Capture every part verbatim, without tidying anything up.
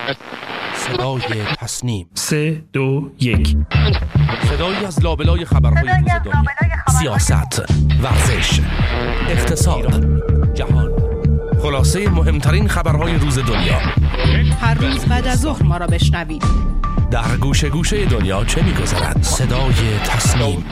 صدای تصنیم. سه دو یک. صدایی از لابلای خبرهای روز دنیا، سیاست، ورزش، اقتصاد، جهان، خلاصه مهمترین خبرهای روز دنیا. هر روز بعد از ظهر ما را بشنوید. در گوشه گوشه دنیا چه می‌گذرد؟ صدای تصنیم.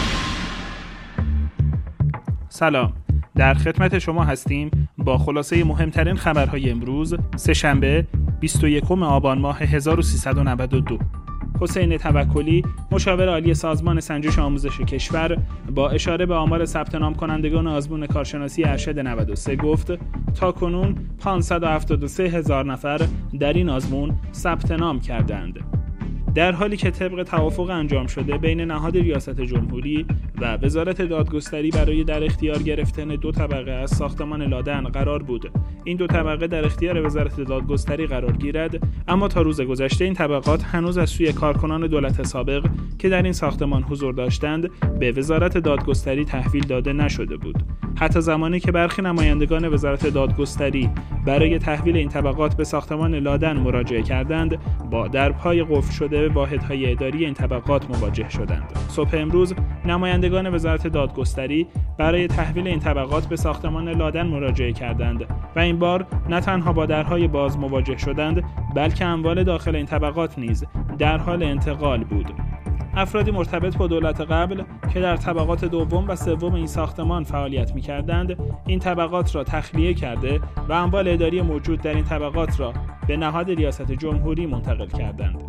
سلام، در خدمت شما هستیم با خلاصه مهمترین خبرهای امروز سه‌شنبه بیست و یکم آبان ماه هزار و سیصد و نود و دو. حسین توکلی، مشاور عالی سازمان سنجش آموزش کشور، با اشاره به آمار ثبت نام کنندگان آزمون کارشناسی ارشد نود و سه گفت تاکنون پانصد و هفتاد و سه هزار نفر در این آزمون ثبت نام کردند. در حالی که طبق توافق انجام شده بین نهاد ریاست جمهوری و وزارت دادگستری برای در اختیار گرفتن دو طبقه از ساختمان لادن قرار بود این دو طبقه در اختیار وزارت دادگستری قرار گیرد، اما تا روز گذشته این طبقات هنوز از سوی کارکنان دولت سابق که در این ساختمان حضور داشتند به وزارت دادگستری تحویل داده نشده بود. حتی زمانی که برخی نمایندگان وزارت دادگستری برای تحویل این طبقات به ساختمان لادن مراجعه کردند، با درپای قفل شده واحدهای اداری این طبقات مواجه شدند. صبح امروز نمایندگان وزارت دادگستری برای تحویل این طبقات به ساختمان لادن مراجعه کردند و این بار نه تنها با درهای باز مواجه شدند، بلکه اموال داخل این طبقات نیز در حال انتقال بود. افرادی مرتبط با دولت قبل که در طبقات دوم و سوم این ساختمان فعالیت می‌کردند، این طبقات را تخلیه کرده و اموال اداری موجود در این طبقات را به نهاد ریاست جمهوری منتقل کردند.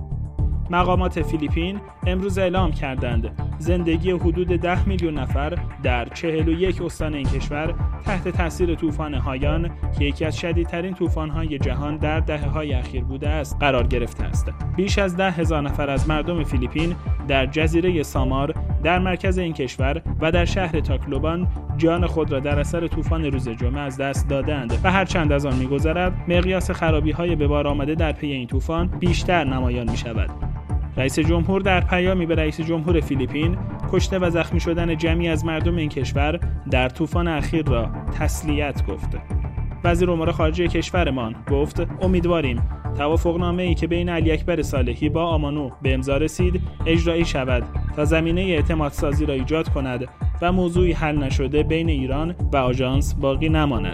مقامات فیلیپین امروز اعلام کردند زندگی حدود ده میلیون نفر در چهل و یک استان این کشور تحت تاثیر طوفان هایان که یکی از شدیدترین طوفان‌های جهان در دهه‌های اخیر بوده است قرار گرفته است. بیش از ده هزار نفر از مردم فیلیپین در جزیره سامار در مرکز این کشور و در شهر تاکلوبان جان خود را در اثر طوفان روز جمعه از دست دادند و هر چند از آن می‌گذرد مقیاس خرابی‌های به بار آمده در پی این طوفان بیشتر نمایان می‌شود. رئیس جمهور در پیامی به رئیس جمهور فیلیپین کشته و زخمی شدن جمعی از مردم این کشور در طوفان اخیر را تسلیت گفت. وزیر امور خارجه کشورمان گفت امیدواریم توافقنامه‌ای که بین علی اکبر صالحی با آمانو به امضا رسید اجرایی شود تا زمینه اعتمادسازی را ایجاد کند و موضوعی حل نشده بین ایران و آژانس باقی نماند.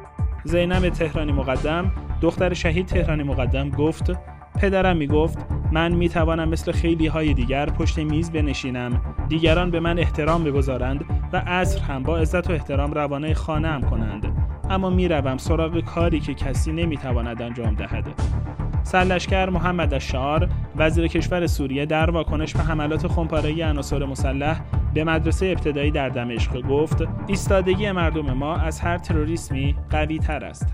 زینب تهرانی مقدم، دختر شهید تهرانی مقدم گفت پدرم میگفت من میتوانم مثل خیلی های دیگر پشت میز بنشینم، دیگران به من احترام بگذارند و عصر هم با عزت و احترام روانه خانه‌ام کنند، اما میروم سراغ کاری که کسی نمیتواند انجام دهد. سرلشکر محمد الشعار، وزیر کشور سوریه، در واکنش به حملات خمپاره‌ای عناصر مسلح به مدرسه ابتدایی در دمشق گفت ایستادگی مردم ما از هر تروریسمی قوی تر است.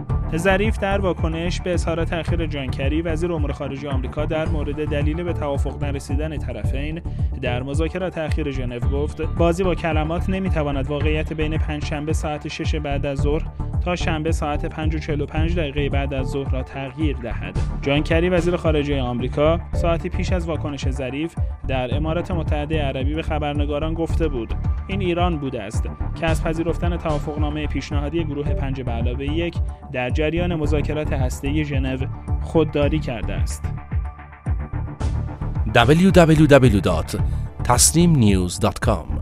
ظریف در واکنش به اظهار تأخیر جان کری، وزیر امور خارجه آمریکا، در مورد دلیل به توافق نرسیدن طرفین در مذاکرات اخیر ژنو گفت بازی با کلمات نمیتواند واقعیت بین پنجشنبه ساعت شش بعد از ظهر تا شنبه ساعت پنج و چهل و پنج دقیقه بعد از ظهر را تغییر دهد. جان کری، وزیر خارجه آمریکا، ساعتی پیش از واکنش ظریف در امارات متحده عربی به خبرنگاران گفته بود این ایران بوده است که از پذیرفتن توافقنامه پیشنهادی گروه پنج به علاوه یک در جریان مذاکرات هسته‌ای ژنو خودداری کرده است. دبلیو دبلیو دبلیو دات تصنیم نیوز دات کام